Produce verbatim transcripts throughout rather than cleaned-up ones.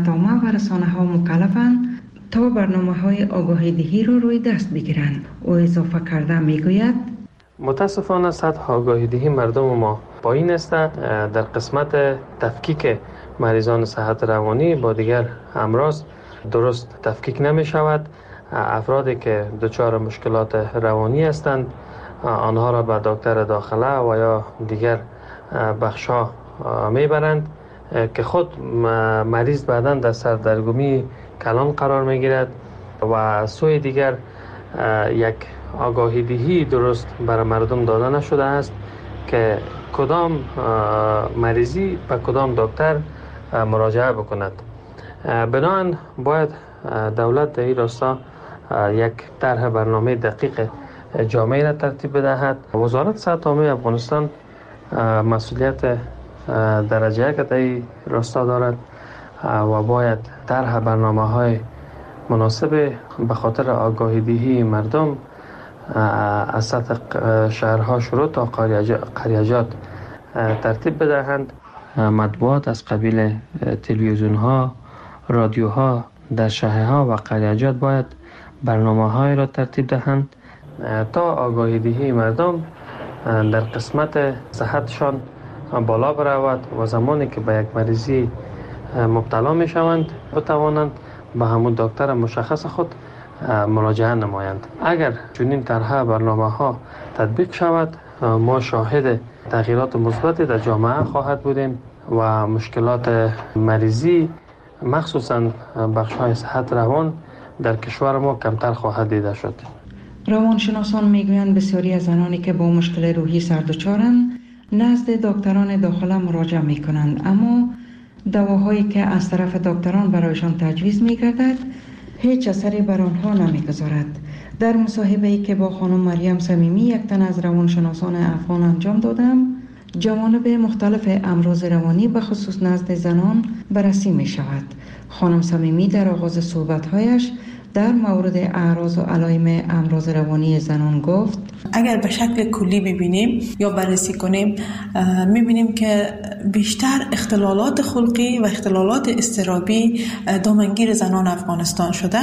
روزنامه و رسانه ها مکلفند تا برنامه های آگاهی دهی را روی دست بگیرند. او اضافه کرده میگوید متاسفانه سطح آگاهی دهی مردم ما پایین است. در قسمت تفکیک مریضان صحت روانی با دیگر امراض درست تفکیک نمی شود. افرادی که دچار مشکلات روانی هستند آنها را به دکتر داخله و یا دیگر بخش‌ها میبرند که خود مریض بعداً در سردرگمی کلان قرار میگیرد و سوی دیگر یک آگاهی دهی درست برای مردم داده نشده است که کدام مریضی به کدام دکتر مراجعه بکند. بنابراین باید دولت در این راستا یک طرح برنامه دقیق جامعه را ترتیب بدهد. وزارت صحت عامه افغانستان مسئولیت درجه یک در این راستا دارد و باید طرح برنامه‌های مناسب به خاطر آگاهی دهی مردم از سطح شهرها شروع تا قریجات ترتیب بدهند. مطبوعات از قبیل تلویزیون‌ها، رادیوها در شهرها و قریجات باید برنامه‌های را ترتیب دهند تا آگاهی دهی مردم در قسمت صحتشان بالا برود و زمانی که به یک مریضی مبتلا می شوند بتوانند به همون دکتر مشخص خود مراجعه نمایند. اگر چنین طرح برنامه‌ها تطبیق شود ما شاهد تغییرات مثبتی در جامعه خواهد بودیم و مشکلات مریضی مخصوصاً بخش‌های صحت روان در کشور ما کمتر خواهد دیده شد. روانشناسان میگویند بسیاری از زنانی که با مشکل روحی سردچارند نزد دکتران داخله مراجعه میکنند، اما دواهایی که از طرف دکتران برایشان تجویز میگردد هیچ اثری بر آنها نمیگذارد. در مصاحبه‌ای که با خانم مریم صمیمی یک تن از روانشناسان افغان انجام دادم، جوانب مختلف امراض روانی به خصوص نزد زنان بررسی می شود. خانم صمیمی در آغاز صحبت‌هایش در مورد اعراض و علائم امراض روانی زنان گفت: اگر به شکل کلی ببینیم یا بررسی کنیم می‌بینیم که بیشتر اختلالات خلقی و اختلالات اضطرابی دامنگیر زنان افغانستان شده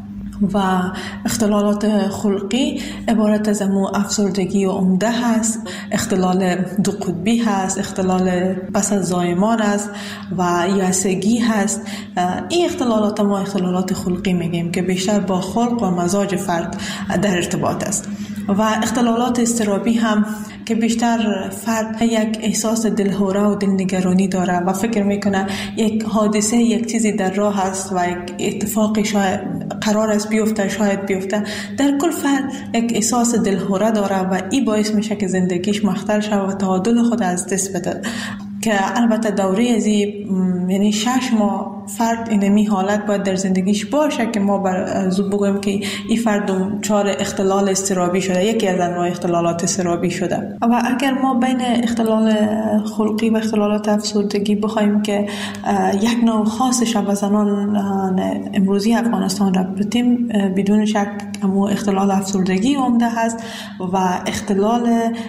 و اختلالات خلقی عبارت از امو افسردگی و عمده هست، اختلال دو قطبی هست، اختلال پس از زایمان است و یأسگی هست. این اختلالات ما اختلالات خلقی میگیم که بیشتر با خلق و مزاج فرد در ارتباط است. و اختلالات اضطرابی هم که بیشتر فرد یک احساس دلهوره و دلنگرانی داره و فکر میکنه یک حادثه یک چیزی در راه است و یک اتفاقی شاید قرار است بیفته، شاید بیفته. در کل فرد یک احساس دلهوره داره و این باعث میشه که زندگیش مختل شود و تعادل خود از دست بده، که البته دوره از یعنی شش ماه فرد اینمی حالت باید در زندگیش باشه که ما بر زود بگویم که این فرد دچار اختلال اضطرابی شده، یکی از انواع اختلالات اضطرابی شده. و اگر ما بین اختلال خلقی و اختلالات افسردگی بخوایم که یک نوع خاصش به زنان امروزی افغانستان را بتیم، بدون شک همون اختلال افسردگی عمده هست و اختلال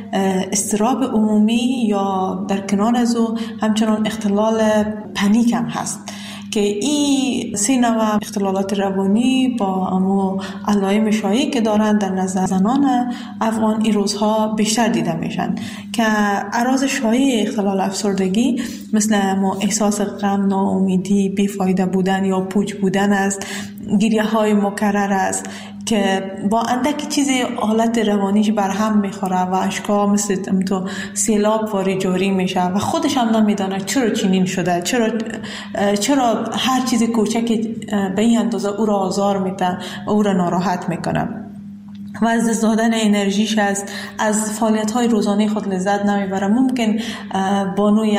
اضطراب عمومی یا در کنار از او همچنان اختلال پنیک هم هست که این سه نوع اختلالات روانی با امو علائم شایعی که دارند در نظر زنان افغان این روزها بیشتر دیده میشن، که اعراض شایع اختلال افسردگی مثل امو احساس غم، ناامیدی، بیفایده بودن یا پوچ بودن است، گریه های مکرر است که با اندک چیزی حالت روانیش برهم میخوره و اشکا مثل تو سیلاب واری جاری میشه و خودش هم نمیدانه چرا چنین شده، چرا چرا هر چیز کوچکی به این اندازه او را آزار میده و او را ناراحت میکنه و از دست دادن انرژیش است، از فعالیت‌های روزانه خود لذت نمیبره. ممکن بانوی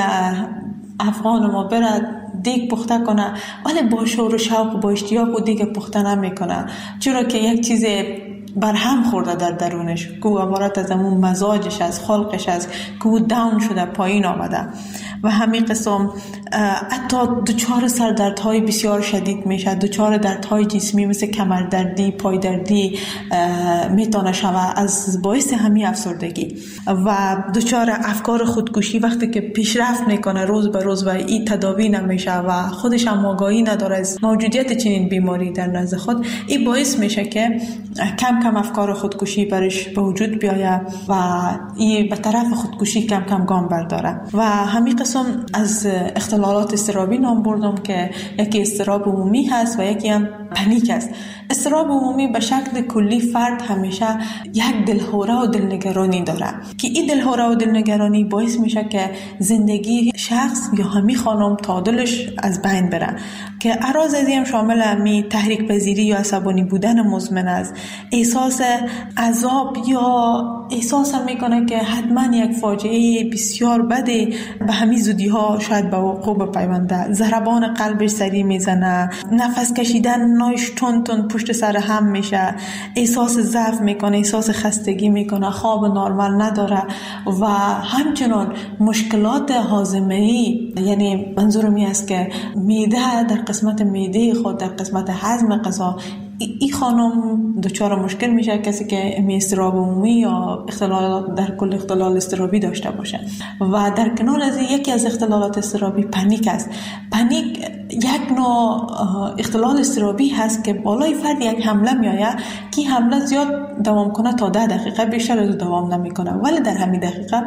افغان ما برد دیگ پخته کنه ولی با شور و شوق و با اشتیاق و دیگ پخته نمیکنه، چرا که یک چیز برهم خورده در درونش که عبارت از همون مزاجش از خلقش است که او داون شده، پایین آمده و همین قسم حتی دچار سردردهای بسیار شدید میشه، دچار دردهای جسمی مثل کمردردی، پای دردی میتونه شوه از باعث همین افسردگی و دچار افکار خودکشی وقتی که پیشرفت میکنه روز به روز و این تداوی نمیشه و خودش هم آگاهی نداره از موجودیت چنین بیماری در نزد خود، این باعث میشه که کم کم افکار خودکشی برش به وجود بیاید و این به طرف خودکشی کم کم گام برداره. و همین قسم از اختلالات اضطرابی نام بردم که یکی اضطراب عمومی هست و یکی هم پنیک است. اضطراب عمومی به شکل کلی فرد همیشه یک دلهوره و دلنگرانی داره که این دلهوره و دلنگرانی باعث میشه که زندگی شخص یا همی خانم تا دلش از بین بره که اعراض از این شامل همی تحریک پذیری یا عصبانی بودن مزمن است، احساس عذاب یا احساس هم میکنه که حتما یک فاجعه بسیار بده به همین زودی ها شاید به وقوع بپیونده، ضربان قلبش سریع میزنه، نفس کشیدن نایش تون تون پشت سر هم میشه، احساس ضعف میکنه، احساس خستگی میکنه، خواب نرمال نداره و همچنان مشکلات هاضمه‌ای، یعنی منظورم این است که معده در قسمت معده خود در قسمت هضم غذا این خانم دچار مشکل میشه، کسی که اضطراب عمومی یا اختلال در کل اختلال اضطرابی داشته باشه. و در کنار از یکی از اختلالات اضطرابی پنیک است. پنیک یک نوع اختلال اضطرابی هست که بالای فرد یک حمله میآید که حمله زیاد دوام کنه تا ده دقیقه، بیشتر از دوام نمیکنه، ولی در همین دقیقه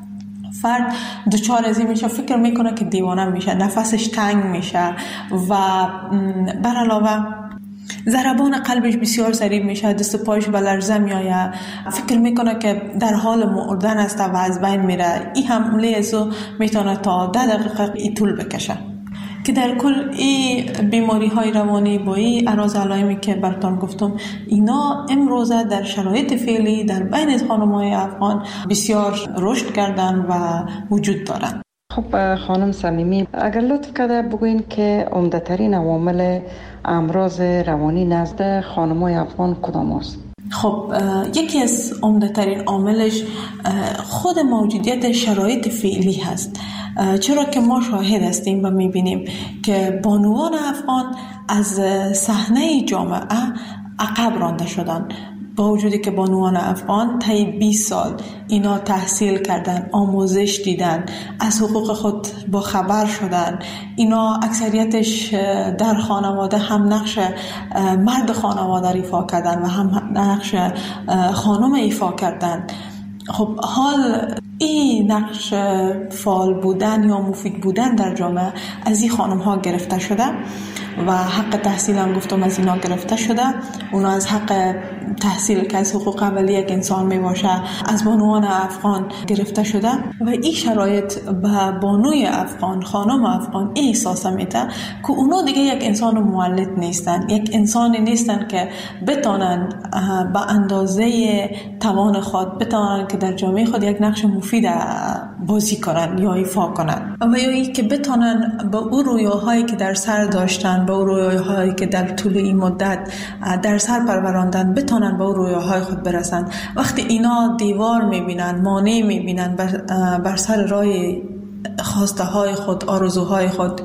فرد دچار از این میشه، فکر میکنه که دیوانه میشه، نفسش تنگ میشه و بر علاوه ضربان قلبش بسیار سریع میشه، دست و پایش به لرزه میآید، فکر میکنه که در حال مردن است و از بین میره. این حمله ازو میتونه تا ده دقیقه ای طول بکشه که در کل این بیماری های روانی با این اعراض علائمی که براتون گفتم اینا امروزه در شرایط فعلی در بین خانم‌های افغان بسیار رشد کردن و وجود دارن. خب خانم صمیمی، اگر لطف کرده بگوین که عمده‌ترین عوامل امراض روانی نزد خانم‌های افغان کدام است؟ خب یکی از عمده‌ترین عاملش خود موجودیت شرایط فعلی هست، چرا که ما شاهد هستیم و میبینیم که بانوان افغان از صحنه جامعه عقب رانده شدن، با وجودی که بانوان افغان طی بیست سال اینا تحصیل کردن، آموزش دیدن، از حقوق خود با خبر شدن، اینا اکثریتش در خانواده هم نقش مرد خانواده ایفا کردن و هم نقش خانم ایفا کردن. خب حال این نقش فعال بودن یا مفید بودن در جامعه از این خانم ها گرفته شده و حق تحصیل هم گفتم از اینا گرفته شده. اونا از حق تحصیل که از حقوق اولیه یک انسان می باشه از بانوان افغان گرفته شده و این شرایط به بانوی افغان، خانم افغان این احساس میده که اونا دیگه یک انسان مولد نیستن، یک انسانی نیستن که بتونن به اندازه توان خود بتونن که در جامعه خود یک نقش مفید بازی کنن یا ایفا کنن و یا ای که بتونن به اون رویاهایی که در سر داشتن، به اون رویاهایی که در طول این مدت در سر پروراندن بتونن به اون رویاهای خود برسن. وقتی اینا دیوار میبینن، مانع میبینن بر, بر سر راه خواسته های خود، آرزوهای خود،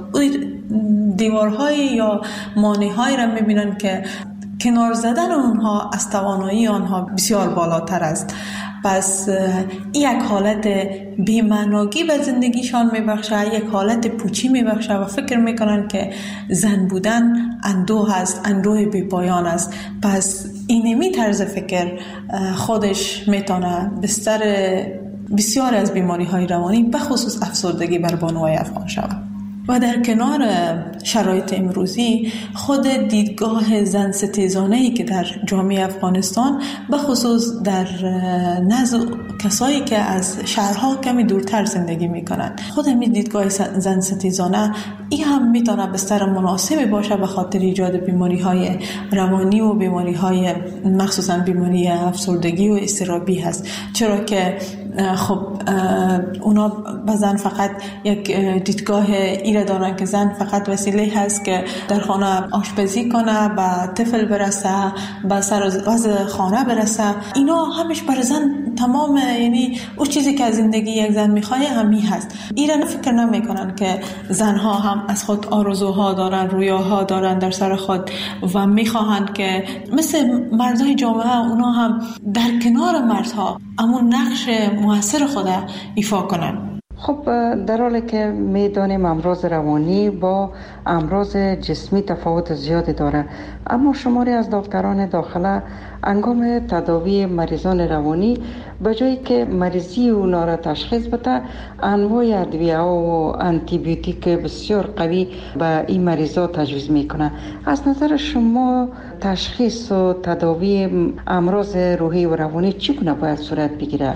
دیوارهای یا مانع‌هایی را میبینن که کنار زدن اونها از توانایی آنها بسیار بالاتر است. پس یک حالت بی‌معنایی به زندگیشان میبخشه، یک حالت پوچی میبخشه و فکر میکنن که زن بودن اندوه است، اندوه بی پایان است. پس اینمی طرز فکر خودش میتونه بستر بسیار از بیماری های روانی به خصوص افسردگی بر بانوهای افغان شود. و در کنار شرایط امروزی خود دیدگاه زن ستیزانه‌ای که در جامعه افغانستان به خصوص در نزد کسایی که از شهرها کمی دورتر زندگی میکنن، خود همین دیدگاه زن ستیزانه این هم میتونه بستر مناسبی باشه به خاطر ایجاد بیماری های روانی و بیماری های مخصوصا بیماری افسردگی و اضطرابی هست، چرا که خب اونا به زن فقط یک دیدگاه ایره دارن که زن فقط وسیله هست که در خانه آشپزی کنه، به طفل برسه، به سر وضع خانه برسه. اینا همش برای زن تمام یعنی اون چیزی که از زندگی یک زن میخواد همین هست. ایران فکر نمیکنن که زنها هم از خود آرزوها دارن، رویاها دارن در سر خود و میخواهند که مثل مردای جامعه اونا هم در کنار مردها امون نقش موثر خود ایفا کنن. خب در حالی که میدانیم امراض روانی با امراض جسمی تفاوت زیادی داره، اما شماری از دکتران داخله انگام تداوی مریضان روانی به جایی که مریضی اونا را تشخیص بده، انواع ادویه و آنتی بیوتیک بسیار قوی به این مریضا تجویز میکنه. از نظر شما تشخیص و تداوی امراض روحی و روانی چگونه باید صورت بگیره؟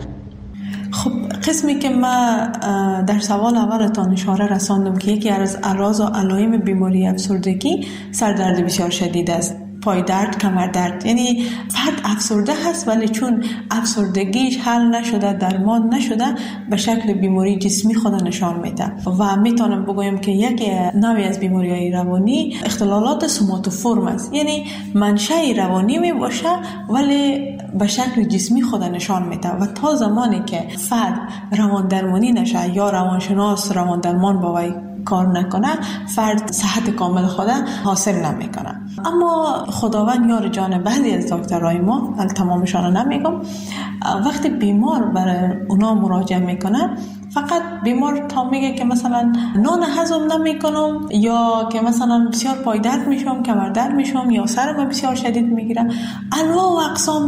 خب قسمی که ما در سوال اولتان اشاره رساندم که یکی از اعراض و علائم بیماری افسردگی سردرد بسیار شدید است، پای درد، کمر درد. یعنی فرد افسرده هست ولی چون افسردگیش حل نشده، درمان نشده، به شکل بیماری جسمی خود نشان میده. و میتونم بگویم که یک نوعی از بیماری‌های روانی اختلالات سوماتوفورم است، یعنی منشأ روانی می باشه ولی به شکل جسمی خود نشان میده و تا زمانی که فرد روان درمانی نشه یا روانشناس روان درمان با وی کار نکنه، فرد صحت کامل خود حاصل نمیکنه. اما خداوند یار جان بعضی از دکترای ما، تمامشان نمیگم، وقتی بیمار برای اونا مراجعه میکنه فقط بیمار تا میگه که مثلا نان هضم نمیکنم یا که مثلا بسیار پای درد میشم، کمر درد میشم یا سرم بسیار شدید میگیره، انواع و اقسام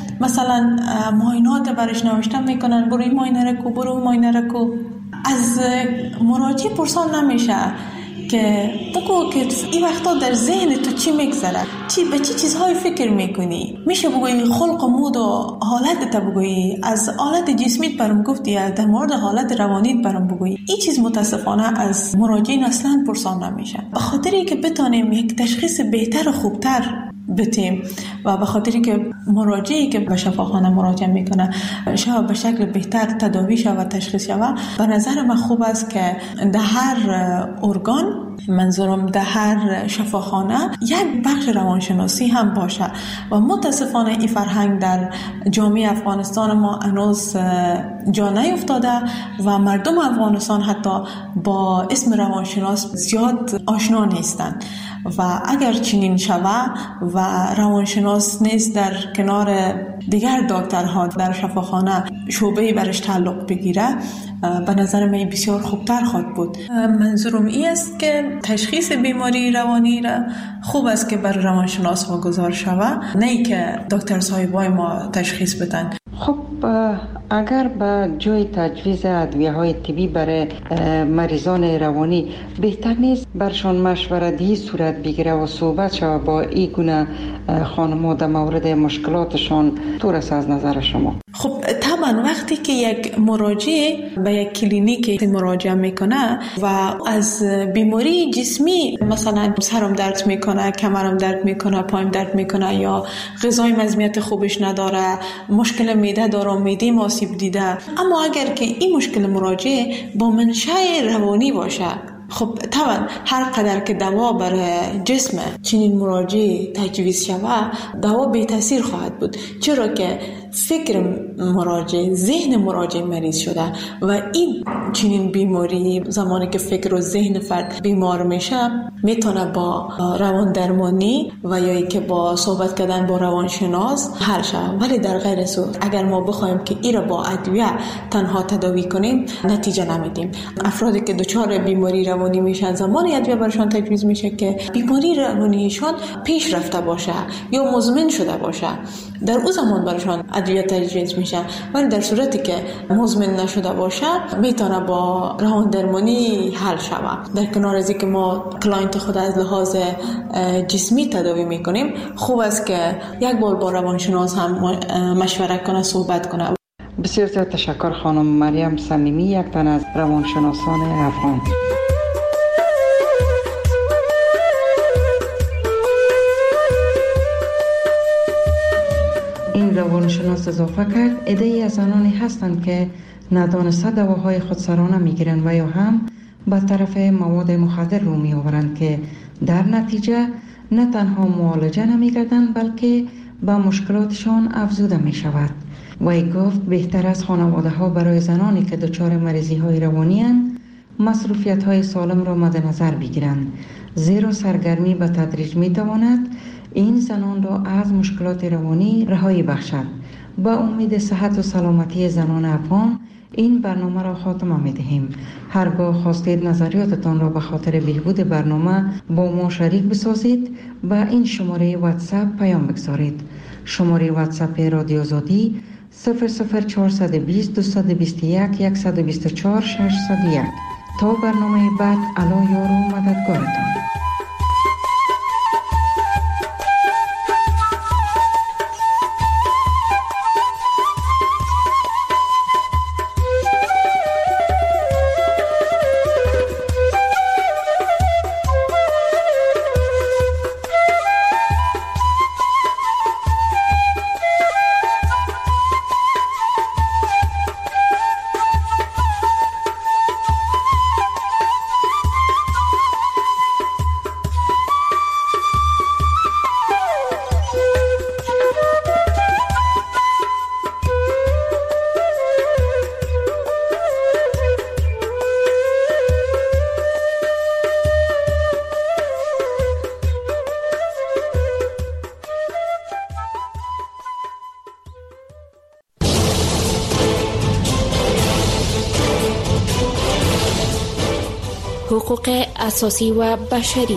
مثلا معاینات برش نوشته میکنن، برو این معاینه رو کو، برو اون معاینه رو کو. از مراجع پرسان نمیشه که بگو که این وقتا در ذهن تو چی میگذره، چی به چی چیزهای فکر میکنی. میشه بگویی خلق و مود و حالت تا بگویی، از حالت جسمیت برام گفتی، در مورد حالت روانیت برام بگویی. این چیز متاسفانه از مراجعین اصلا پرسان نمیشه، به خاطری که بتونیم یک تشخیص بهتر و خوبتر بتیم و به خاطری که مراجعی که به شفاخانه مراجعه میکنه شاید به شکل بهتر تداوی شود و تشخیص شود. به نظر من خوب است که در هر ارگان، منظورم در هر شفاخانه، یک بخش روانشناسی هم باشه و متاسفانه این فرهنگ در جامعه افغانستان ما هنوز جا نیفتاده و مردم افغانستان حتی با اسم روانشناس زیاد آشنا نیستند و اگر چنین شود و روانشناس نیست در کنار دیگر دکترها در شفاخانه شعبه‌ای برش تعلق بگیره، به نظر من بسیار خوبتر خواهد بود. منظورم این است که تشخیص بیماری روانی را خوب است که بر روانشناس واگذار شود، نه ای که دکتر صاحبای ما تشخیص بدن. خب اگر به جای تجویز ادویه‌های طبی برای مریضان روانی بهتر نیست برشان مشورتی صورت بگیره و صحبت شود با این گونه خانم‌ها در مورد مشکلاتشان؟ طور است از نظر شما؟ خب طبعا وقتی که یک مراجع به یک کلینیک مراجعه میکنه و از بیماری جسمی، مثلا سرم درد میکنه، کمرم درد میکنه، پایم درد میکنه یا غذای مزمیت خوبش نداره، مشکل معده داره، معده آسیب دیده، اما اگر که این مشکل مراجع با منشأ روانی باشه، خب طبعا هر قدر که دوا برای جسم چنین مراجع تجویز شود، دوا بی تاثیر خواهد بود، چرا که فکر مراجع، ذهن مراجع مریض شده و این چنین بیماری زمانی که فکر و ذهن فرد بیمار میشه میتونه با روان درمانی و یا ای که با صحبت کردن با روانشناس حل شود. ولی در غیر صورت اگر ما بخوایم که این را با ادویه تنها تداوی کنیم نتیجه نمیدیم. افرادی که دچار بیماری روانی میشن زمانی ادویه برشان تجویز میشه که بیماری روانیشان پیش رفته باشه یا مزمن شده باشه، در اون زمان برشان ادویه تجویز میشه. ولی در صورتی که مزمن نشده باشه میتونه با روان درمانی حل شود. در کنار از اینکه ما کلاینت خود از لحاظ جسمی تداوی میکنیم، خوب است که یک بار با روانشناس هم مشوره کنه، صحبت کنه. بسیار زیاد تشکر خانم مریم صمیمی، یک تن از روانشناسان افغان. این روانشناس اضافه کرد عده‌ای از زنانی هستند که ندانسته دواهای خودسرانه میگیرند و یا هم به طرف مواد مخدر رو می آورند که در نتیجه نه تنها معالجه نمی گردند بلکه به مشکلاتشان افزوده می شود. وی گفت بهتر از خانواده ها برای زنانی که دچار مریضی های روانی اند مصروفیت های سالم را مد نظر بگیرند، زیرا سرگرمی به تدریج می تواند این زنان را از مشکلات روانی رهایی بخشد. با امید صحت و سلامتی زنان افغان این برنامه را خاتمه می دهیم. هرگاه خواستید نظریاتتان را به خاطر بهبود برنامه با ما شریک بسازید با این شماره واتساپ پیام بگذارید. شماره واتساپ رادیو آزادی صفر صفر چهارصد و بیست دویست و بیست و یک صد و بیست و چهار ششصد و یک. تا برنامه بعد، الله یار و مددگارتان. حقوق اساسی و بشری.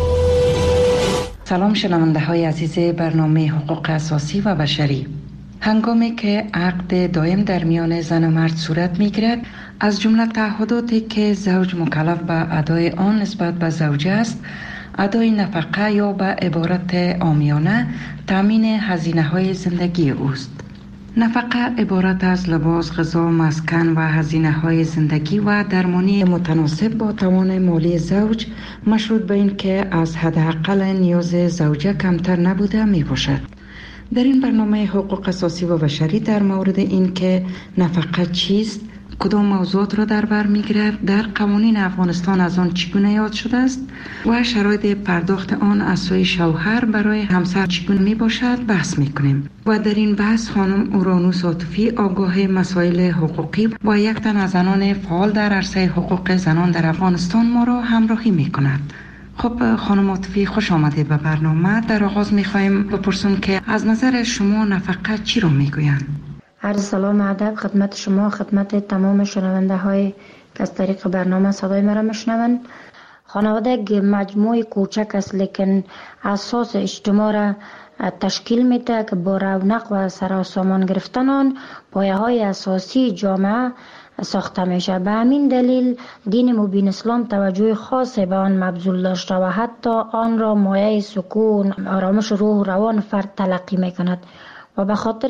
سلام شنونده های عزیز برنامه حقوق اساسی و بشری. هنگامی که عقد دائم در میان زن و مرد صورت می گیرد، از جمله تعهداتی که زوج مکلف به ادای آن نسبت به زوجه است، ادای نفقه یا به عبارت عامیانه تامین هزینه های زندگی اوست. نفقه عبارت از لباس، غذا، مسکن و هزینه های زندگی و درمانی متناسب با توان مالی زوج، مشروط به این که از حداقل نیاز زوجه کمتر نبوده می باشد. در این برنامه حقوق اساسی و بشری در مورد این که نفقه چیست، کدام موضوعات را در بر می‌گیرد، در قوانین افغانستان از آن چگونه یاد شده است و شرایط پرداخت آن از سوی شوهر برای همسر چگونه می باشد بحث می‌کنیم. و در این بحث خانم اورانوس عاطفی، آگاه مسائل حقوقی و یک تن از زنان فعال در عرصه حقوق زنان در افغانستان ما را همراهی می‌کند. خب خانم عاطفی، خوش آمدید به برنامه. در آغاز می‌خوایم بپرسیم که از نظر شما نفقه چی را می‌گویند؟ عرض سلام و ادب خدمت شما، خدمت تمام شنونده های که از طریق برنامه صدای مرا میشنوند. خانواده یک مجموعه کوچک است لیکن اساس اجتماع را تشکیل میده که با رونق و سراسامان گرفتن آن پایه های اساسی جامعه ساخته میشه. به همین دلیل دین مبین اسلام توجه خاصی به آن مبذول داشته و حتی آن را مایه سکون، آرامش روح و روان فرد تلقی میکند و به خاطر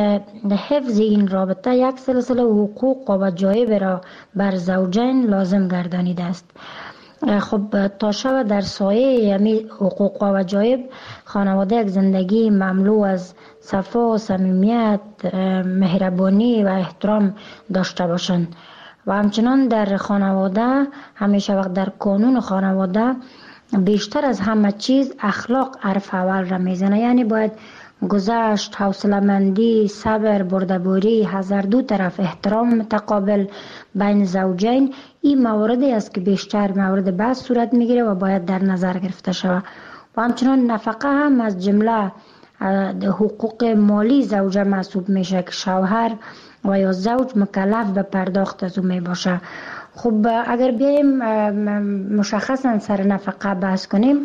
حفظ این رابطه یک سلسله حقوق و وجایب را بر زوجین لازم گردانیده است. خب تا شب در سایه یمی حقوق و وجایب خانواده یک زندگی مملو از صفا و صمیمیت، مهربانی و احترام داشته باشند و همچنان در خانواده همیشه وقت در قانون خانواده بیشتر از همه چیز اخلاق حرف اول را میزنه. یعنی باید گذشت، حوصله‌مندی، صبر، بردباری، هر دو طرف احترام متقابل بین زوجین، این مواردی است که بیشتر مورد بحث صورت میگیره و باید در نظر گرفته شود. و همچنان نفقه هم از جمله حقوق مالی زوجه محسوب میشه که شوهر و یا زوج مکلف به پرداخت از اون می باشه. خب اگر بیایم مشخصا سر نفقه بحث کنیم،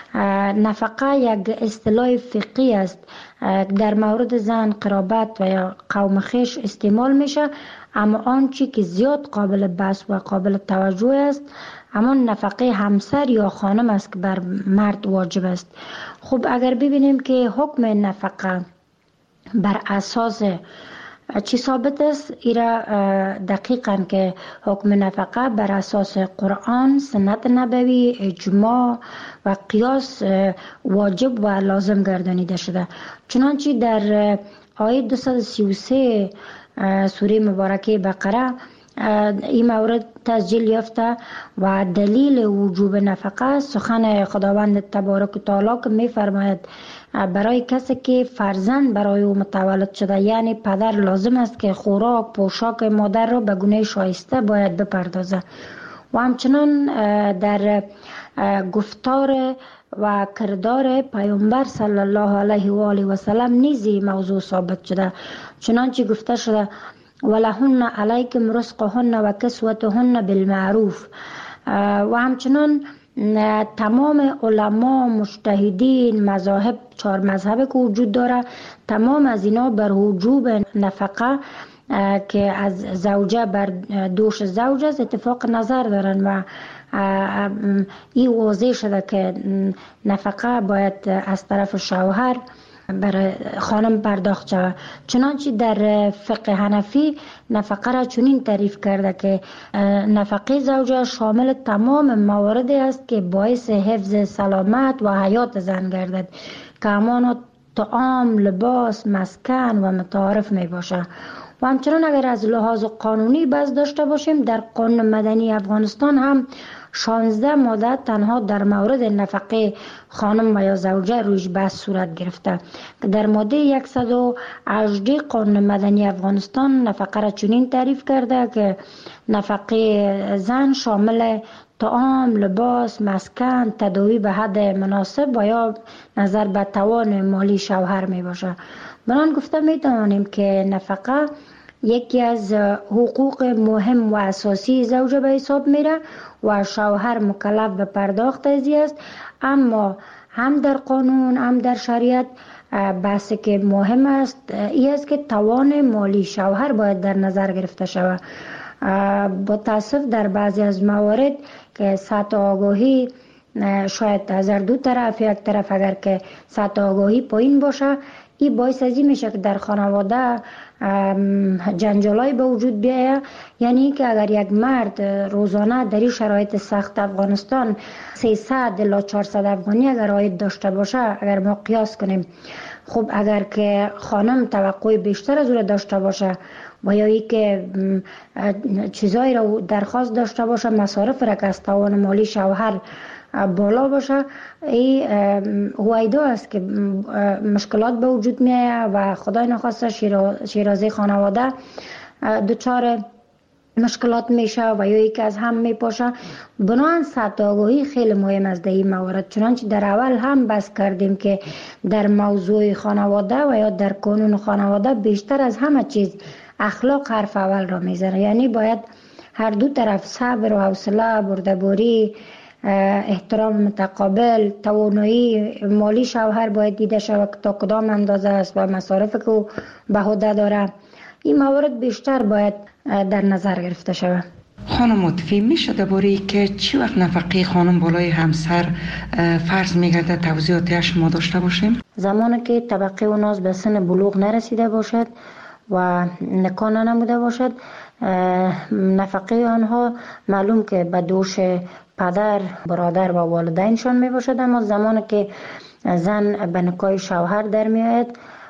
نفقه یک اصطلاح فقهی است در مورد زن، قرابت و یا قوم خویش استعمال میشه، اما آنچه که زیاد قابل بحث و قابل توجه است همان نفقه همسر یا خانم است که بر مرد واجب است. خب اگر ببینیم که حکم نفقه بر اساس چی ثابت است، ایرا دقیقاً که حکم نفقه بر اساس قرآن، سنت نبوی، اجماع و قیاس واجب و لازم گردانیده شده. چنانچه در آیه دویست و سی و سه سوره مبارکه بقره این مورد تسجیل یافته و دلیل وجوب نفقه سخن خداوند تبارک و تعالی که می فرماید برای کسی که فرزند برای او متولد شده، یعنی پدر لازم است که خوراک پوشاک مادر را به گونه شایسته باید بپردازه. و همچنان در گفتار و کردار پیامبر صلی الله علیه و آله و سلم نیز موضوع ثابت شده، چنانچه گفته شده ولهن علیکم رزقهن و کسوتهن بالمعروف. و همچنان تمام علما، مجتهدین، مذاهب، چهار مذهب که وجود داره، تمام از اینا بر وجوب نفقه که از زوجه بر دوش زوج است اتفاق نظر دارن و این واضح شده که نفقه باید از طرف شوهر برای خانم پرداخت شود. چنانچه در فقه حنفی نفقه را چنین تعریف کرده که نفقه زوجه شامل تمام مواردی است که باعث حفظ سلامت و حیات زن گردد که همان طعام، لباس، مسکن و متعارف می باشه. و همچنان اگر از لحاظ قانونی بحث داشته باشیم، در قانون مدنی افغانستان هم شانزده ماده تنها در مورد نفقه خانم و یا زوجه رویش بحث صورت گرفته که در ماده صد و هجده قانون مدنی افغانستان نفقه را چنین تعریف کرده که نفقه زن شامل طعام، لباس، مسکن، تداوی به حد مناسب و یا نظر به توان مالی شوهر می باشه. بران گفته می توانیم که نفقه یکی از حقوق مهم و اساسی زوجه به حساب میره و شوهر مکلف به پرداخت ازی است، اما هم در قانون هم در شریعت بحثی که مهم است این است که توان مالی شوهر باید در نظر گرفته شود. با تاسف در بعضی از موارد که سطح آگاهی شاید از هر دو طرف، یک طرف اگر که سطح آگاهی پایین باشه، این باعث ازی میشه که در خانواده جنجالای به وجود بیاید. یعنی که اگر یک مرد روزانه در این شرایط سخت افغانستان سیصد الی چهارصد افغانی اگر عاید داشته باشه، اگر ما قیاس کنیم، خب اگر که خانم توقع بیشتر از او داشته باشه و یا ای که چیزایی را درخواست داشته باشه، مصارف را که از توان مالی شوهر بالا باشه، این هویدا است که مشکلات به وجود می آید و خدای نخواسته شیرازه خانواده دچار مشکلات میشه و یا یکی از هم میپاشه. بنابراین سطح آگاهی خیلی مهم است در این موارد. چنانچه در اول هم بحث کردیم که در موضوع خانواده و یا در قانون خانواده بیشتر از همه چیز اخلاق حرف اول را میزنه. یعنی باید هر دو طرف صبر و حوصله، بردباری، احترام متقابل، توانایی مالی شوهر باید دیده شود که تا کدام اندازه است و مصارف که او به عهده داره. این موارد بیشتر باید در نظر گرفته شود. خانم مطفی، میشه درباره که چی وقت نفقه خانم بالای همسر فرض میگرده توضیحاتش ما داشته باشیم؟ زمانی که طبقه اوناز به سن بلوغ نرسیده باشد و نکاح نموده باشد، نفقه آنها معلوم که به دوش پدر، برادر و والدینشان می باشد، اما زمانی که زن به نکاح شوهر در می آید،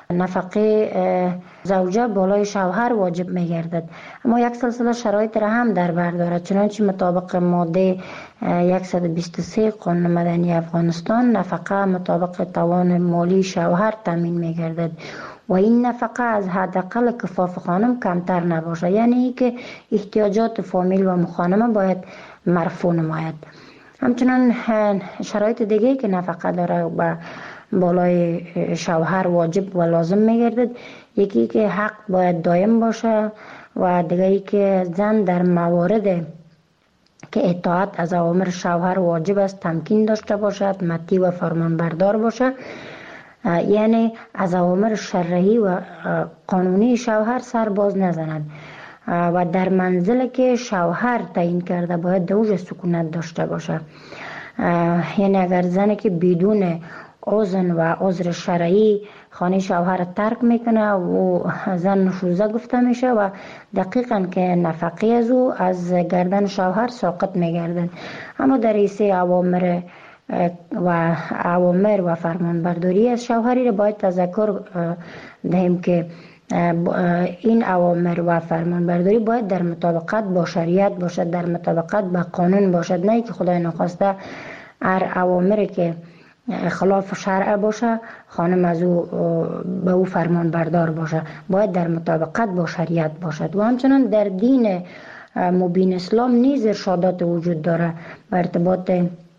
نفقه زوجه بالای شوهر واجب می گردد. اما یک سلسله شرایط را هم در بر دارد. چنانچه مطابق ماده صد و بیست و سه قانون مدنی افغانستان نفقه مطابق توان مالی شوهر تامین می گردد و این نفقه از حداقل کفاف خانم کمتر نباشه، یعنی که احتیاجات فامیل و مخانمه باید مرفوع نماید. همچنان شرایط دیگه که نفقه داره و بالای شوهر واجب و لازم میگردد، یکی که حق باید دائم باشه و دیگری که زن در موارد که اطاعت از اوامر شوهر واجب است تمکین داشته باشد، مطیع و فرمانبردار باشه، یعنی از اوامر شرعی و قانونی شوهر سر باز نزند و در منزل که شوهر تعیین کرده باید دوج سکونت داشته باشه. یعنی اگر زنی که بدون اذن و عذر شرعی خانه شوهر ترک میکنه و زن نشوزه گفته میشه و دقیقاً که نفقه از او از گردن شوهر ساقط میگردن. اما در ایسه اوامر و اوامر و فرمانبرداری از شوهری را باید تذکر دهیم که این اوامر و فرمانبرداری باید در مطابقت با شریعت باشد، در مطابقت با قانون باشد، نه که خدای نخواسته هر اوامری که خلاف شرع باشه خانم از او به او فرمان بردار باشه. باید در مطابقت با شریعت باشد. و همچنان در دین مبین اسلام نیز ارشادات وجود داره به ارتباط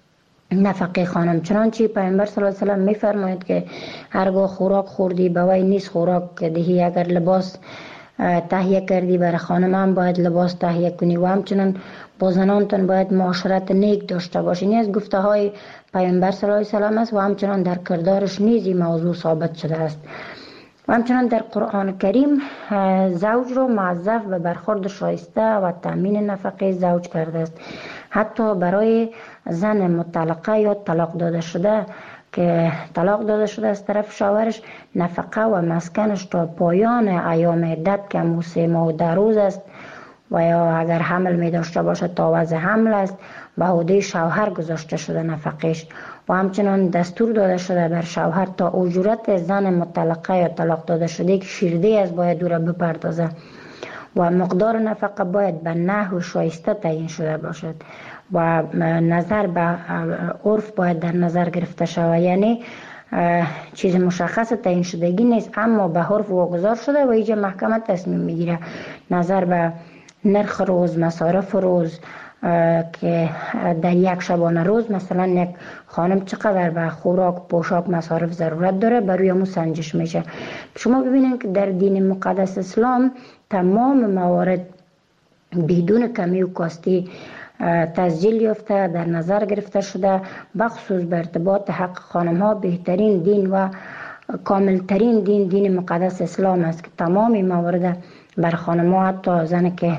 نفقه خانم، چنانچه پیامبر صلی الله علیه و سلم میفرماید که هرگاه خوراک خوردی به وی نیز خوراک دهی، اگر لباس تهیه کردی برای خانم هم باید لباس تهیه کنی، و همچنان با زنانتون باید معاشرت نیک داشته باشی. این از گفته های پیامبر صلی الله علیه و سلم است و همچنان در کردارش نیز این موضوع ثابت شده است. و همچنان در قرآن کریم زوج را موظف به برخورد شایسته و تامین نفقه زوج کرده است. حتی برای زن مطلقه یا طلاق داده شده که طلاق داده شده از طرف شوهرش، نفقه و مسکنش تا پایان ایام عدت که همون سه ماه و ده روز است و یا اگر حمل می داشته باشد تا وضع حمل است به عهده شوهر گذاشته شده نفقهش. و همچنان دستور داده شده بر شوهر تا اجورت زن مطلقه یا طلاق داده شده که شیرده است باید او را بپردازه و مقدار نفقه باید به نحو شایسته تعیین شده باشد و نظر به عرف باید در نظر گرفته شود. یعنی چیز مشخص تعیین شدگی نیست، اما به عرف واگذار شده و اینجا محکمه تصمیم میگیره نظر به نرخ روز، مصارف روز که در یک شبانه روز مثلا یک خانم چقدر به خوراک، پوشاک، مصارف ضرورت داره بروی همون سنجش میشه. شما ببینید که در دین مقدس اسلام تمام موارد بدون کمی و کاستی تسجیل یافته در نظر گرفته شده، بخصوص به ارتباط حق خانم ها بهترین دین و کاملترین دین دین مقدس اسلام است که تمامی موارد بر خانم ها، حتی زن که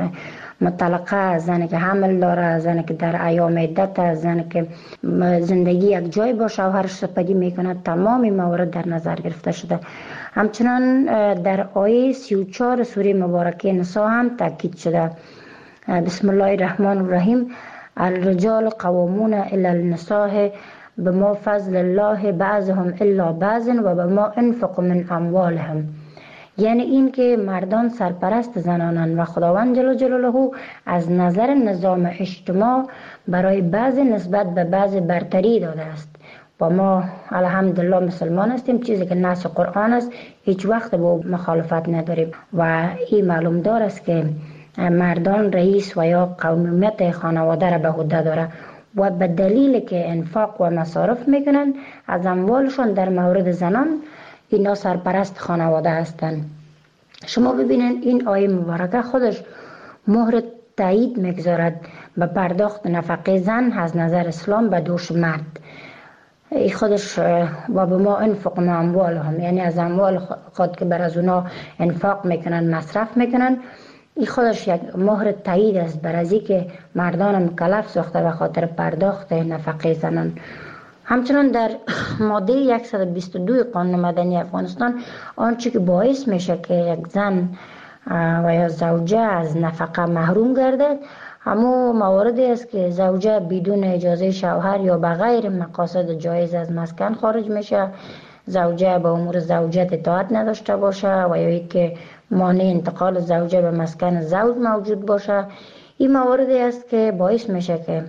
مطلقه، زن که حمل داره، زن که در ایام عدت، زن که زندگی یک جای با شوهرش سپری میکنه، تمامی موارد در نظر گرفته شده. همچنان در آیه سی و چهار سوره مبارکه نساء هم تاکید شده. بسم الله الرحمن الرحیم: الرجال قوامون علی النساء بما فضل الله بعضهم الا بعض و بما انفق من اموالهم. یعنی این که مردان سرپرست زنانند و خداوند جل جلاله از نظر نظام اجتماع برای بعض نسبت به بعض برتری داده است. و ما الحمدلله مسلمان هستیم، چیزی که نص قرآن است هیچ وقت با مخالفت نداریم و این معلوم دار است که مردان رئیس و یا قومیت خانواده را به عهده داره و به دلیل که انفاق و مصارف میکنن از اموالشان در مورد زنان اینا سرپرست خانواده هستند. شما ببینید این آیه مبارکه خودش مهر تایید میگذارد به پرداخت نفقه زن از نظر اسلام به دوش مرد. ای خودش و به ما انفق من اموالهم، یعنی از اموال خود که بر از اونا انفاق میکنن، مصرف میکنن، این خودش یک مهر تایید است بر از که مردان مکلف ساخته به خاطر پرداخت نفقه زنان. همچنان در ماده صد و بیست و دو قانون مدنی افغانستان آنچه که باعث میشه که یک زن و یا زوجه از نفقه محروم گردد همو مواردی است که زوجه بدون اجازه شوهر یا به غیر مقاصد جایز از مسکن خارج میشه، زوجه به امور زوجت اطاعت نداشته باشه و یا که مانع انتقال زوجه به مسکن زوج موجود باشه. این مواردی است که باعث میشه که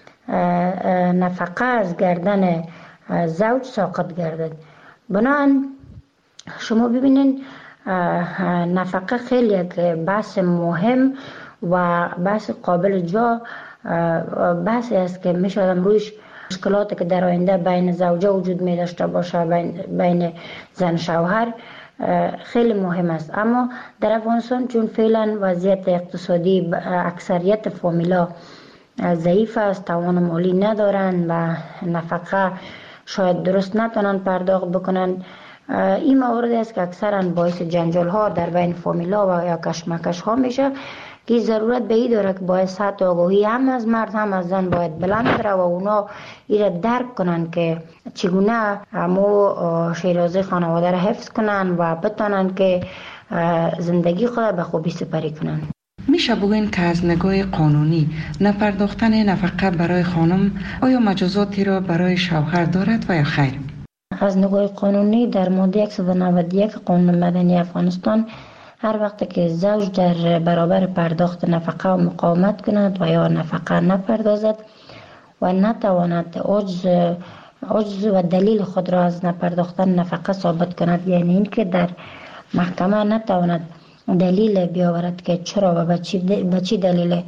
نفقه از گردن زوج ساقط گردد. بنابراین شما ببینید نفقه خیلی یک بحث مهم و بحث قابل جا بحثی است که میشه آدم رویش مشکلاتی که در آینده بین زوجه وجود می داشته باشه، بین, بین زن شوهر خیلی مهم است. اما در افغانستان چون فعلا وضعیت اقتصادی اکثریت فامیلا ضعیف است، توان مالی ندارن و نفقه شاید درست نتونن پرداخت بکنن، این موارد است که اکثرا باعث جنجال ها در بین فامیلا و یا کشمکش ها میشه که ضرورت به این داره که باید سطح آگاهی هم از مرد هم از زن باید بلند بره و اونا ایره درک کنن که چگونه همو شیرازه خانواده را حفظ کنن و بتونن که زندگی خود به خوبی سپری کنن. میشه بگوین که از نگاه قانونی نپرداختن نفقه برای خانم آیا مجازاتی را برای شوهر دارد و یا خیر؟ از نگاه قانونی در ماده صد و نود و یک قانون مدنی افغانستان هر وقت که زوج در برابر پرداخت نفقه و مقاومت کند و یا نفقه نپردازد و نتواند عجز عجز و دلیل خود را از نپرداختن نفقه ثابت کند، یعنی اینکه در محکمه نتواند دلیل بیاورد که چرا و به چی دلیل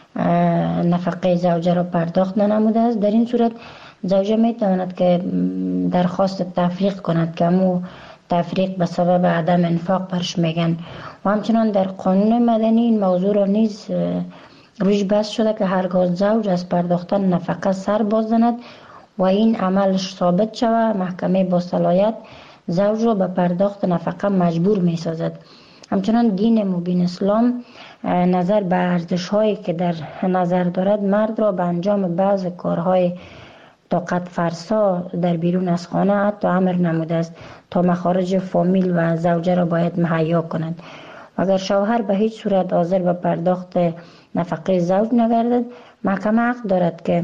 نفقه زوجه را پرداخت ننموده است، در این صورت زوجه می تواند که درخواست تفریق کند که همو تفریق به سبب عدم انفاق برش میگن. و همچنان در قانون مدنی این موضوع را نیز روش بحث شده که هرگاه زوج از پرداختن نفقه سر باز زند و این عملش ثابت شود، محکمه با صلاحیت زوج را به پرداخت نفقه مجبور می سازد. همچنان دین مبین اسلام نظر به ارزش هایی که در نظر دارد مرد را به انجام بعض کارهای طاقت فرسا در بیرون از خانه حتی امر نموده است تا مخارج فامیل و زوجه را باید مهیا کنند. اگر شوهر به هیچ صورت حاضر به پرداخت نفقه زوج نگردد، محکمه حق دارد که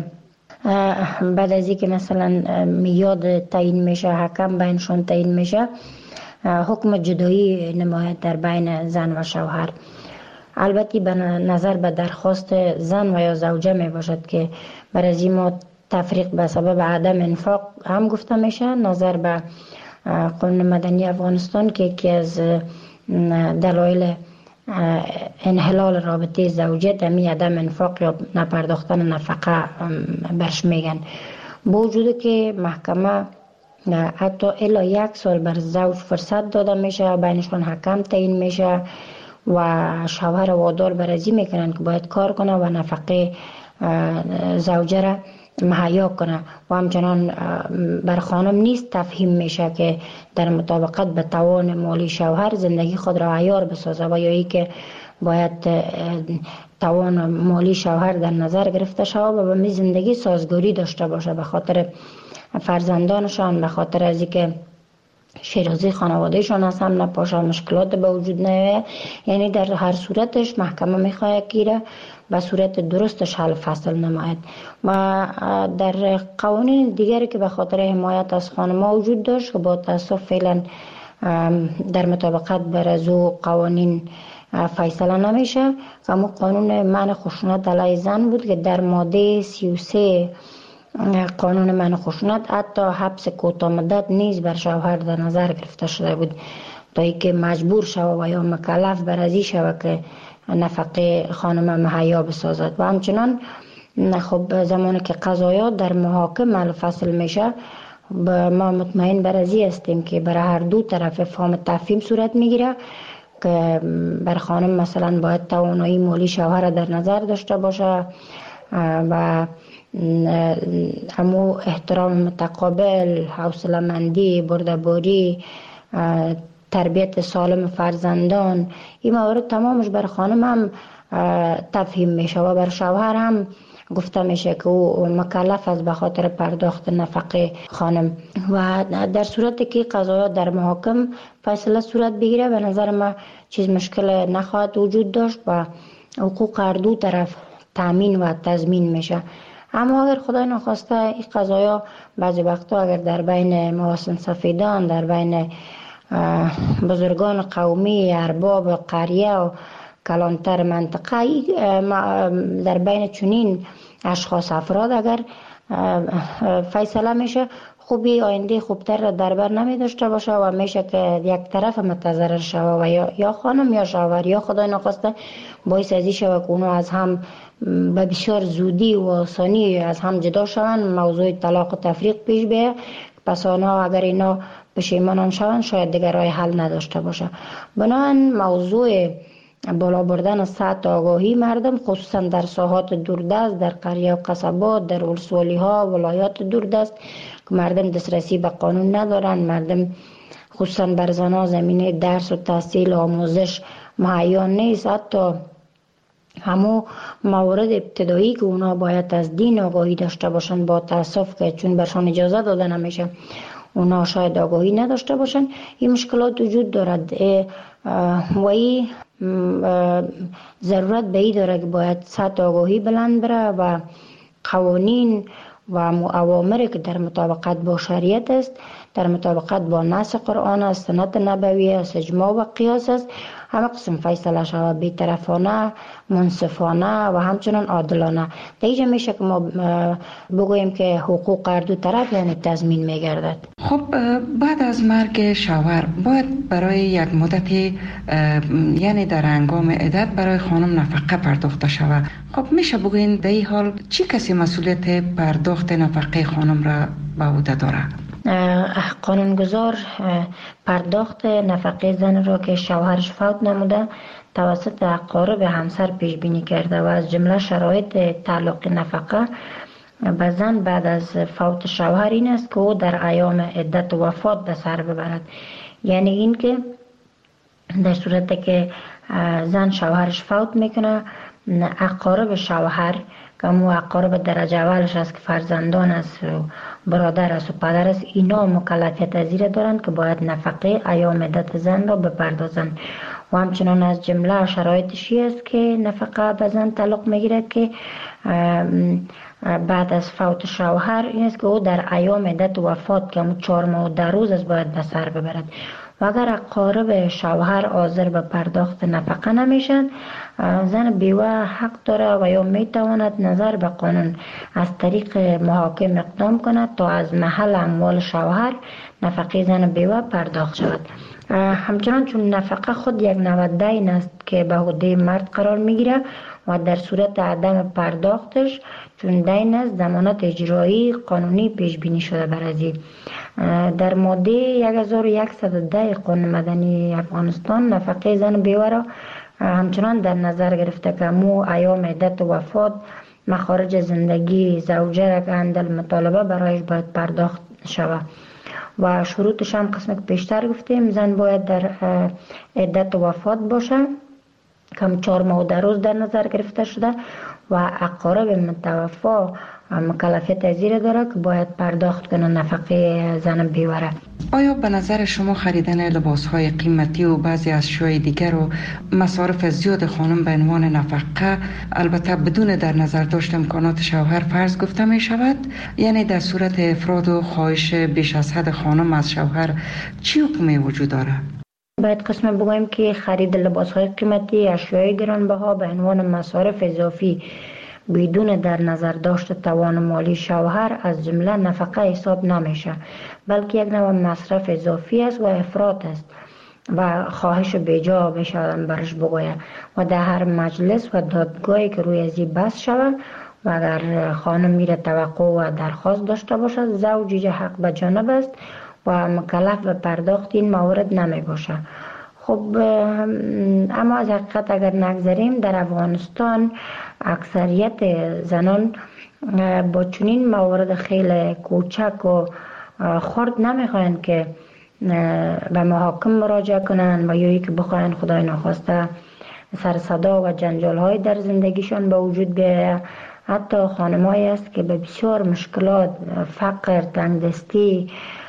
بعد از اینکه مثلا میاد تعیین میشه، حکم بینشان تعیین میشه، حکم جدایی نماید در بین زن و شوهر. البته به نظر به درخواست زن و یا زوجه می باشد که بر از این ما تفریق به سبب عدم انفاق هم گفته میشه. نظر به قانون مدنی افغانستان که یکی از دلایل انحلال رابطه زوجیت همی عدم انفاق یا نپرداختن نفقه برش میگن. با وجود که محکمه حتی الا یک سال بر زوج فرصت داده میشه، بینشان حکم تعیین میشه و شوهر وادار برازی میکنن که باید کار کنه و نفقه زوجه را مهیا کنه و همچنان بر خانم نیست تفهیم میشه که در مطابقت به توان مالی شوهر زندگی خود را عیار بسازه و یا ای که باید توان مالی شوهر در نظر گرفته شود و به می زندگی سازگاری داشته باشه به خاطر فرزندانشان، به خاطر از اینکه شیرازی خانوادهشان از هم نپاشه، مشکلات به وجود نیاید. یعنی در هر صورتش محکمه میخواد که به صورت درستش حل فصل نماید. و در قوانین دیگری که به خاطر حمایت از خانم‌ها وجود داشت که با تاسف فعلا در مطابقت بر از او قوانین فیصله نمیشه، اما قانون منع خشونت علیه زن بود که در ماده سی و سه قانون منع خشونت حتی حبس کوتاه مدت نیز بر شوهر در نظر گرفته شده بود تا اینکه مجبور شود و یا مکلف بر ازی شود که نفقه خانم مهیا بسازد. و همچنان خب زمانی که قضایات در محاکم حل فصل میشه، ما مطمئن بر ازی هستیم که برای هر دو طرف فهم تفهیم صورت میگیره که بر خانم مثلا باید توانایی مالی شوهر در نظر داشته باشه و همو احترام متقابل، حوصله مندی، بردباری، تربیت سالم فرزندان، این موارد تمامش بر خانم هم تفهیم میشه و بر شوهر هم گفته میشه که او مکلف است به خاطر پرداخت نفقه خانم. و در صورتی که قضایات در محاکم فیصله صورت بگیره، به نظر ما چیز مشکل نخواهد وجود داشت و حقوق هر دو طرف تامین و تضمین میشه. اما اگر خدای نخواسته این قضایا بعضی وقتا اگر در بین مواسم سفیدان، در بین بزرگان قومی، ارباب قریه و کلانتر منطقه، در بین چنین اشخاص افراد اگر فیصله میشه، خوبی آینده خوبتر را در بر نمی داشته باشه و میشه که یک طرف متضرر شوه و یا, یا خانم یا شوهر یا خدای نخواسته باعث ازی شوه که اونو از هم به بسیار زودی و آسانی از هم جدا شوند، موضوع طلاق و تفریق پیش بیه. پس آنها اگر اینا پشیمان شوند شاید دیگر راه حل نداشته باشه. بنابراین موضوع بالا بردن سطح آگاهی مردم خصوصا در ساحات دوردست، در قریه و قصبات، در ولسوالی ها، ولایات دوردست که مردم دسترسی به قانون ندارن، مردم خصوصا بر زنها زمینه درس و تحصیل و آموزش مهیا نیست، حتی همو موارد ابتدایی که اونا باید از دین آگاهی داشته باشن با تاسف که چون برشان اجازه داده نمیشه اونا شاید آگاهی نداشته باشن. این مشکلات وجود دارد و این ضرورت به این داره که باید سطح آگاهی بلند بره و قوانین و اوامری که در مطابقت با شریعت است، در مطابقت با نص قرآن است، سنت نبوی است، اجماع و قیاس است، همه قسم فیصله شود، بی‌طرفانه، منصفانه و همچنان عادلانه. دیگه میشه که ما بگوییم که حقوق هر دو طرف یعنی تضمین میگردد. خب بعد از مرگ شوهر باید برای یک مدتی یعنی در هنگام عدت برای خانم نفقه پرداخته شود. خب میشه بگوین در این حال چی کسی مسئولیت پرداخت نفقه خانم را به عهده داره؟ قانونگذار پرداخت نفقه زن را که شوهرش فوت نموده توسط اقارب همسر پیش بینی کرده و از جمله شرایط تعلق نفقه به زن بعد از فوت شوهر این است که او در ایام عدت و وفات به سر ببرد. یعنی این که در صورتی که زن شوهرش فوت میکنه، اقارب شوهر که مو اقارب درجه اولش است که فرزندان است، برادر است و پدر است، اینا مکلفیت از زیر دارند که باید نفقه ایام عدت زن را بپردازند. و همچنان از جمله شرایطشی است که نفقه به زن تعلق میگیرد که بعد از فوت شوهر این است که او در ایام عدت و وفات که همون چهار ماه و ده روز است باید به سر ببرد. و اگر اقارب شوهر حاضر به پرداخت نفقه نمیشن، زن بیوه حق داره و یا میتواند نظر به قانون از طریق محاکم اقدام کند تا از محل اموال شوهر نفقه زن بیوه پرداخت شود. همچنان چون نفقه خود یک نوع دین است که به عهده مرد قرار میگیره و در صورت عدم پرداختش چون دین است ضمانت اجرایی قانونی پیش بینی شده بر ازی. در ماده هزار و صد و ده قانون مدنی افغانستان نفقه زن بیوه را همچنان در نظر گرفته که مو ایام عدت و وفات مخارج زندگی زوجه را که اندل مطالبه برایش باید پرداخت شود و شروطش هم قسم که پیشتر گفتیم زن باید در عدت و وفات باشه کم چهار ماه و ده روز در نظر گرفته شده و اقارب متوفا مکلفیت از زیر داره که باید پرداخت کنه نفقه زن بیوه. آیا به نظر شما خریدن لباس‌های قیمتی و بعضی از اشیاء دیگر و مصارف زیاد خانم به عنوان نفقه البته بدون در نظر داشت امکانات شوهر فرض گفته می شود؟ یعنی در صورت افراد و خواهش بیش از حد خانم از شوهر چی حکمی وجود داره؟ باید قسم بگویم که خرید لباس‌های قیمتی، اشیاء گرانبها به عنوان مصارف اضافی بدون در نظر داشت توان مالی شوهر از جمله نفقه حساب نمیشه، بلکه یک نوع مصرف اضافی است و افراط است و خواهش بیجا بشه برش بگوید و در هر مجلس و دادگاهی که روی ازی بحث شود و اگر خانم میره توقع و درخواست داشته باشد زوجی حق به جانب است و مکلف به پرداخت این موارد نمی باشه. خب اما از حقیقت اگر نگذاریم در افغانستان اکثریت زنان با چنین موارد خیلی کوچک و خرد نمیخواین که به محاکم مراجعه کنن و یا که بخواین خدای نخواسته سر صدا و جنجال های در زندگیشان به وجود بیاید. حتی خانمایی است که به بسیار مشکلات، فقر، تنگدستی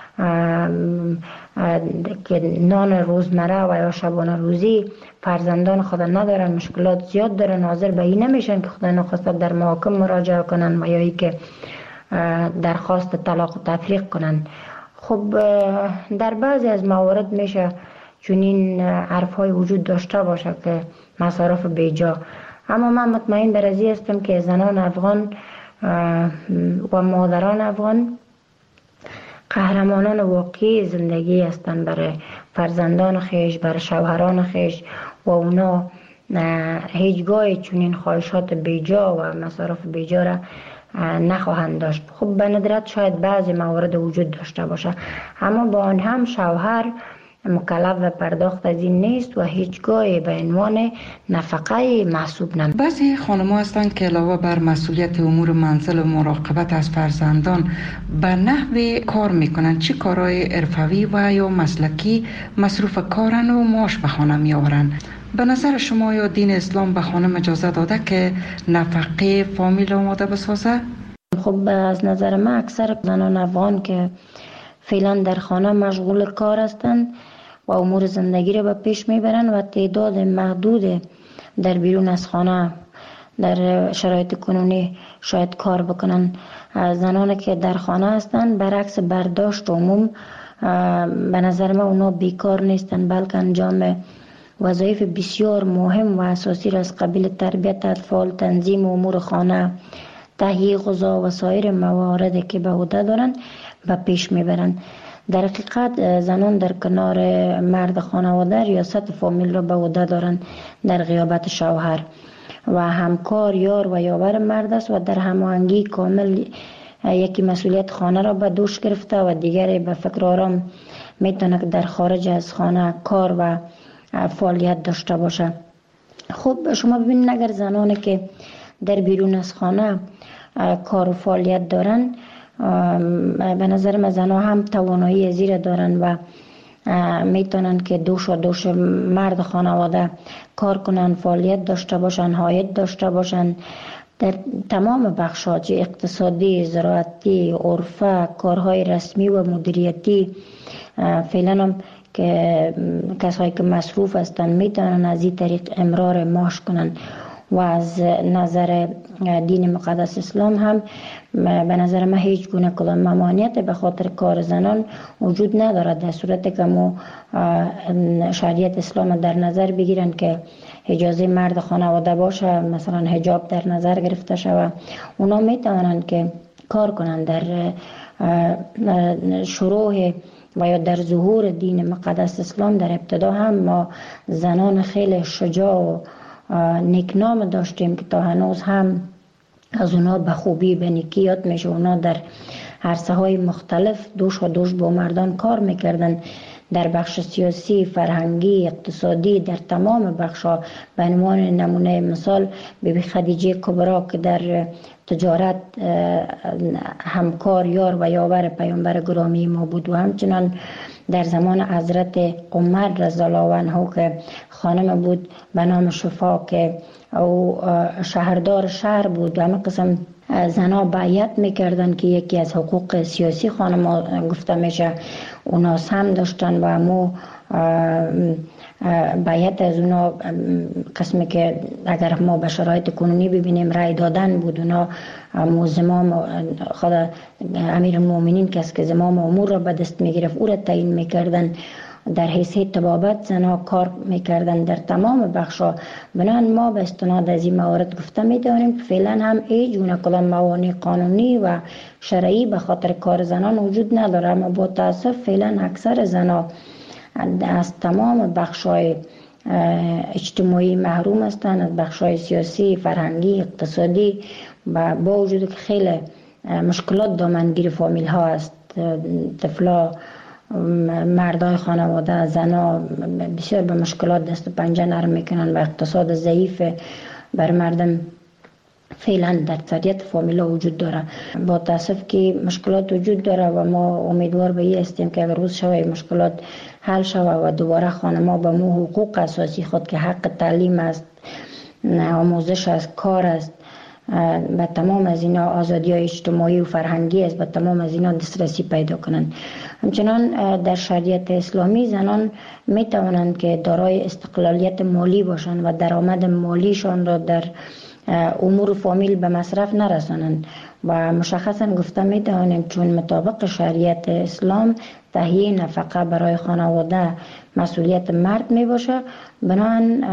که نان روزمره و یا شبانه روزی فرزندان خود ندارن، مشکلات زیاد دارن، حاضر به این نمیشن که خدا نخواسته در محاکم مراجعه کنن و یا ای که درخواست طلاق و تفریق کنن. خب در بعضی از موارد میشه چنین حرف های وجود داشته باشه که مصارف بیجا، اما من مطمئن بر ازی هستم که زنان افغان و مادران افغان قهرمانان واقعی زندگی هستند برای فرزندان خیش، برای شوهران خیش و اونا هیچگاه چنین خواهشات بیجا و مصارف بیجا را نخواهند داشت. خب به ندرت شاید بعضی موارد وجود داشته باشه، اما با آن هم شوهر مکلف و پرداخت از این نیست و هیچگاه به عنوان نفقه محسوب نمی. بعضی خانم‌ها هستند که علاوه بر مسئولیت امور منزل و مراقبت از فرزندان به نحوی کار میکنند. چه کارهای حرفوی و یا مسلکی مصروف کارن و معاش به خانه میآورند؟ به نظر شما یا دین اسلام به خانم اجازه داده که نفقه فامیل آماده بسازه؟ خب از نظر من اکثر زنان افغان که فعلا در خانه مشغول کار هستند و امور زندگی را به پیش میبرند و تعداد محدود در بیرون از خانه در شرایط کنونی شاید کار بکنن. زنانی که در خانه هستند برعکس برداشت عموم به نظر من اونا بیکار نیستن، بلکه انجام وظایف بسیار مهم و اساسی را از قبیل تربیت اطفال، تنظیم امور خانه، تهیه غذا و سایر مواردی که به عهده دارند به پیش میبرند. در حقیقت زنان در کنار مرد خانواده ریاست فامیل را به عهده دارند در غیابت شوهر و همکار، یار و یاور مرد است و در هماهنگی کامل یکی مسئولیت خانه را به دوش گرفته و دیگری به فکر آرام میتونه در خارج از خانه کار و فعالیت داشته باشه. خب شما ببینید اگر زنانی که در بیرون از خانه کار و فعالیت دارن، به نظر من زنها هم توانایی زیر دارن و میتونن که دوش و دوش مرد خانواده کار کنن، فعالیت داشته باشن، عاید داشته باشن در تمام بخش‌ها، چه اقتصادی، زراعتی، عرفه، کارهای رسمی و مدیریتی. فعلا هم که کسایی که مصروف هستن میتونن از این طریق امرار معاش کنن و از نظر دین مقدس اسلام هم به نظر من هیچ گونه کدام ممانعت به خاطر کار زنان وجود ندارد، در صورتی که ما شریعت اسلام در نظر بگیرن که اجازه مرد خانواده باشه، مثلا حجاب در نظر گرفته شود، اونا میتونن که کار کنن. در شروع و یا در ظهور دین مقدس اسلام در ابتدا هم ما زنان خیلی شجاع و نیکنام داشتیم که تا هنوز هم از اونا به خوبی به نیکی یاد میشه. اونا در عرصه های مختلف دوش و دوش با مردان کار میکردن، در بخش سیاسی، فرهنگی، اقتصادی، در تمام بخش‌ها. به عنوان نمونه مثال بیبی خدیجه کبرا که در تجارت همکار، یار و یاور پیامبر گرامی ما بود و همچنان در زمان حضرت عمر رضی الله عنه که خانم بود به نام شفا که او شهردار شهر بود، همه قسم زنها بیعت میکردن که یکی از حقوق سیاسی خانم گفته میشه اونا هم داشتن و همو بیعت از اونا قسمی که اگر ما به شرایط کنونی ببینیم رای دادن بود. اونا زمام خود امیر المؤمنین کس که زمام امور را به دست میگرفت او را تعیین میکردن، در حیثیت طبابت زنها کار میکردن در تمام بخشا. بنابراین ما به استناد از این موارد گفته میتونیم که فعلا هم هیچ گونه کدام موانع قانونی و شرعی به خاطر کار زنان وجود نداره، اما با تاسف فعلا اکثر زنها از تمام بخشای اجتماعی محروم هستند، از بخشای سیاسی، فرهنگی، اقتصادی، و با وجود که خیلی مشکلات دامنگیر فامیل ها است. طفلا، مردای خانواده، زنا بسیار به مشکلات دست و پنجه نرم میکنن و اقتصاد ضعیف بر مردم فعلا در اکثریت فامیلا وجود داره. با تاسف که مشکلات وجود داره و ما امیدوار به این هستیم که اگر روز شوه مشکلات حل شوه و دوباره خانما به مو حقوق اساسی خود که حق تعلیم است، آموزش است، کار است، به تمام از اینا آزادی های اجتماعی و فرهنگی است، به تمام از اینا دسترسی پیدا کنند. همچنان در شریعت اسلامی زنان می توانند که دارای استقلالیت مالی باشند و درآمد مالیشان را در امور فامیل به مصرف نرسانند و مشخصا گفته می توانیم چون مطابق شریعت اسلام تهیه نفقه برای خانواده مسئولیت مرد می باشه، بنابراین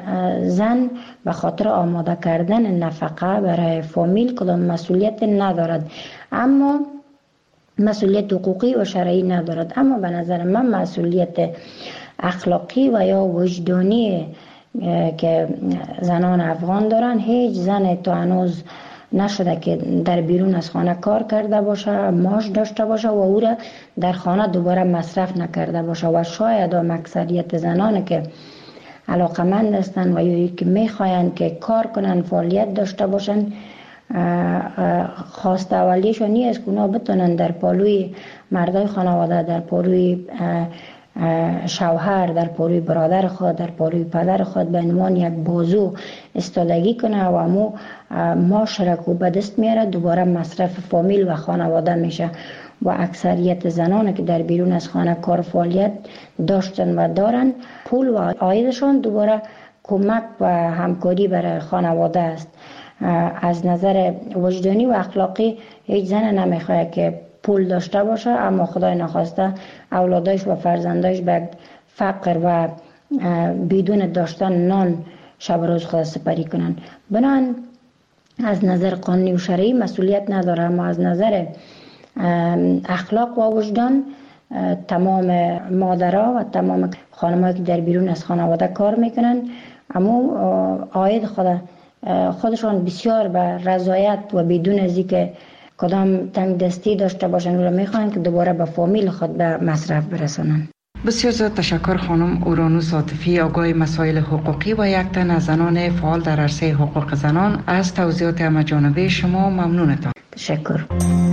زن به خاطر آماده کردن نفقه برای فامیل کدام مسئولیت ندارد، اما مسئولیت حقوقی و شرعی ندارد. اما به نظر من مسئولیت اخلاقی و یا وجدانی که زنان افغان دارن، هیچ زن تا هنوز نشده که در بیرون از خانه کار کرده باشه، معاش داشته باشه و او را در خانه دوباره مصرف نکرده باشه. و شاید هم اکثریت زنان که علاقمند هستند و یا که میخواین که کار کنن، فعالیت داشته باشن، خواست اولیشون نیست که اونا بتونن در پالوی مردای خانواده، در پالوی شوهر، در پالوی برادر خود، در پالوی پدر خود به عنوان یک بازو استادگی کنه و امو معاشرت رو به دست میاره، دوباره مصرف فامیل و خانواده میشه. و اکثریت زنان که در بیرون از خانه کار فعالیت داشتن و دارن، پول و عایدشان دوباره کمک و همکاری برای خانواده است. از نظر وجدانی و اخلاقی هیچ زن نمیخواد که پول داشته باشه اما خدای نخواسته اولادش و فرزندش به فقر و بدون داشتن نان شب روز خود سپری کنن. بنابراین از نظر قانونی و شرعی مسئولیت نداره، اما از نظر اخلاق و وجدان تمام مادرها و تمام خانم‌هایی که در بیرون از خانواده کار میکنن اما عاید خود خودشان بسیار به رضایت و بدون از اینکه کدام تنگ دستی داشته باشن رو میخوان که دوباره به فامیل خود به مصرف برسانن. بسیار زیاد تشکر خانم اورانوس عاطفی، آگاه مسائل حقوقی و یک تن از زنان فعال در عرصه حقوق زنان. از توضیحات همه جانبه شما ممنونتان. تشکر.